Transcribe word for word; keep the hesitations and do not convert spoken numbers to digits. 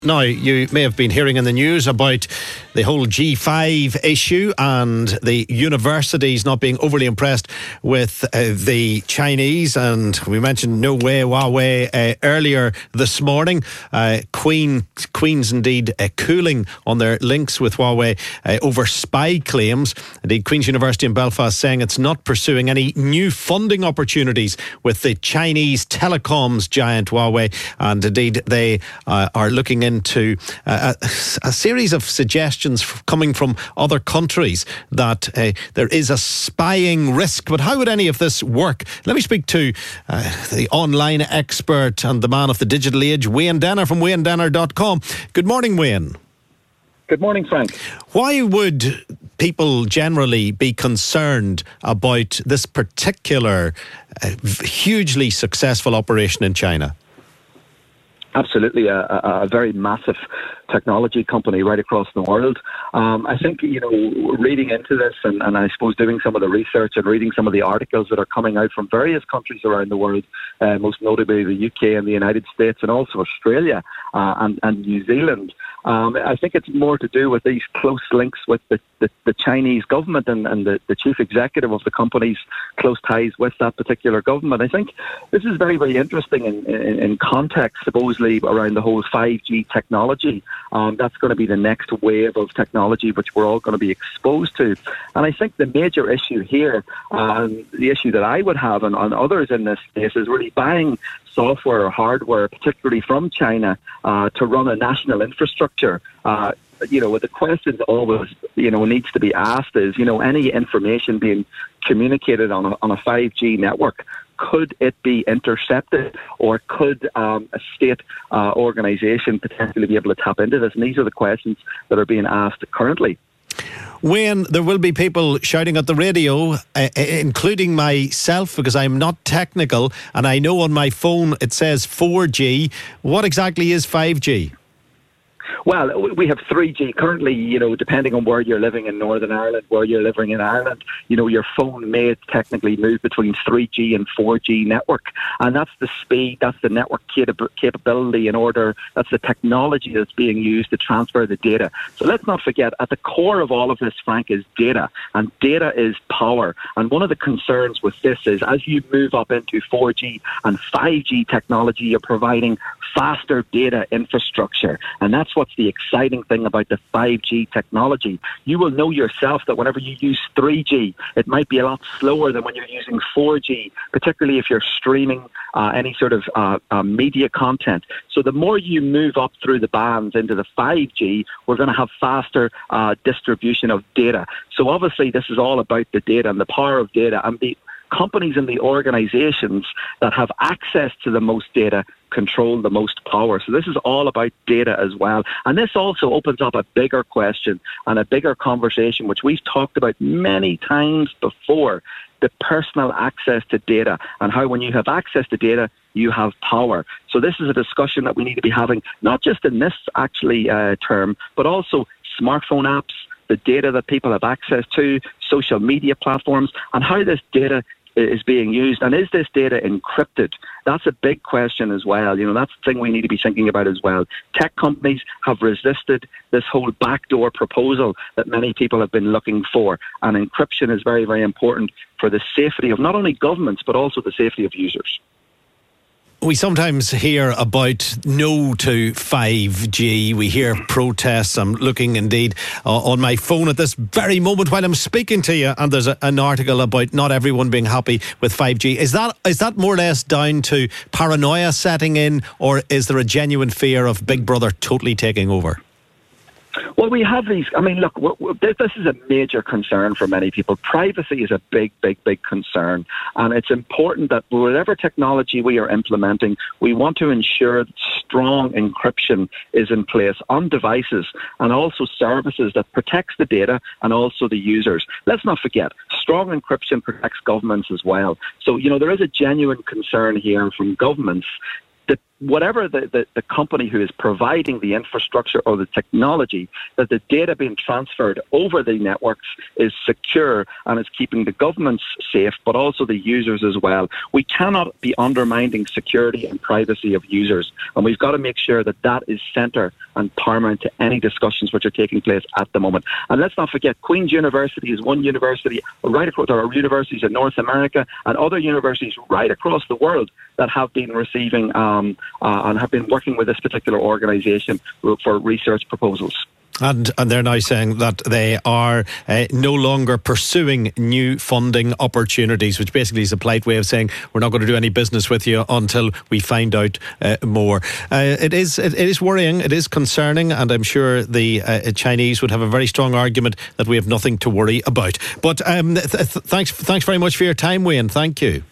Now, you may have been hearing in the news about the whole G five issue and the universities not being overly impressed with uh, the Chinese. And we mentioned no way Huawei uh, earlier this morning. Uh, Queen, Queen's indeed uh, cooling on their links with Huawei uh, over spy claims. Indeed, Queen's University in Belfast saying it's not pursuing any new funding opportunities with the Chinese telecoms giant Huawei. And indeed, they uh, are looking in into uh, a, a series of suggestions f- coming from other countries that uh, there is a spying risk. But how would any of this work? Let me speak to uh, the online expert and the man of the digital age, Wayne Denner from wayne denner dot com. Good morning, Wayne. Good morning, Frank. Why would people generally be concerned about this particular uh, hugely successful operation in China? Absolutely, a, a, a very massive technology company right across the world. Um, I think, you know, reading into this and, and I suppose doing some of the research and reading some of the articles that are coming out from various countries around the world, uh, most notably the U K and the United States and also Australia uh, and, and New Zealand, um, I think it's more to do with these close links with the, the, the Chinese government and, and the, the chief executive of the company's close ties with that particular government. I think this is very, very interesting in, in, in context, supposedly, around the whole five G technology. Um, that's going to be the next wave of technology which we're all going to be exposed to. And I think the major issue here, um, the issue that I would have and, and others in this space, is really buying software or hardware, particularly from China, uh, to run a national infrastructure. Uh, you know, the question always, you know, needs to be asked is, you know, any information being communicated on a, on a five G network, could it be intercepted, or could um, a state uh, organisation potentially be able to tap into this? And these are the questions that are being asked currently. Wayne, there will be people shouting at the radio, uh, including myself, because I'm not technical, and I know on my phone it says four G. What exactly is five G? Well, we have three G currently, you know, depending on where you're living in Northern Ireland, where you're living in Ireland, you know, your phone may technically move between three G and four G network. And that's the speed, that's the network capability in order, that's the technology that's being used to transfer the data. So let's not forget, at the core of all of this, Frank, is data. And data is power. And one of the concerns with this is, as you move up into four G and five G technology, you're providing faster data infrastructure. And that's what's the exciting thing about the five G technology. You will know yourself that whenever you use three G, it might be a lot slower than when you're using four G, particularly if you're streaming uh, any sort of uh, uh, media content. So the more you move up through the bands into the five G, we're going to have faster uh, distribution of data. So obviously this is all about the data and the power of data, and the companies and the organizations that have access to the most data control the most power. So this is all about data as well. And this also opens up a bigger question and a bigger conversation, which we've talked about many times before, the personal access to data, and how when you have access to data, you have power. So this is a discussion that we need to be having, not just in this actually uh, term, but also smartphone apps, the data that people have access to, social media platforms, and how this data is being used. And is this data encrypted? That's a big question as well. You know, that's the thing we need to be thinking about as well. Tech companies have resisted this whole backdoor proposal that many people have been looking for. And encryption is very, very important for the safety of not only governments, but also the safety of users. We sometimes hear about no to five G. We hear protests. I'm looking indeed uh, on my phone at this very moment while I'm speaking to you, and there's a, an article about not everyone being happy with five G. Is that is that more or less down to paranoia setting in, or is there a genuine fear of Big Brother totally taking over? Well, we have these. I mean, look, we're, we're, this is a major concern for many people. Privacy is a big, big, big concern. And it's important that whatever technology we are implementing, we want to ensure that strong encryption is in place on devices and also services that protects the data and also the users. Let's not forget, strong encryption protects governments as well. So, you know, there is a genuine concern here from governments that whatever the, the, the company who is providing the infrastructure or the technology, that the data being transferred over the networks is secure and is keeping the governments safe, but also the users as well. We cannot be undermining security and privacy of users, and we've got to make sure that that is centre and paramount to any discussions which are taking place at the moment. And let's not forget, Queen's University is one university right across, there are universities in North America and other universities right across the world that have been receiving um, uh, and have been working with this particular organisation for research proposals. And, and they're now saying that they are uh, no longer pursuing new funding opportunities, which basically is a polite way of saying we're not going to do any business with you until we find out uh, more. Uh, it is it, it is worrying, it is concerning, and I'm sure the uh, Chinese would have a very strong argument that we have nothing to worry about. But um, th- th- thanks, thanks very much for your time, Wayne. Thank you.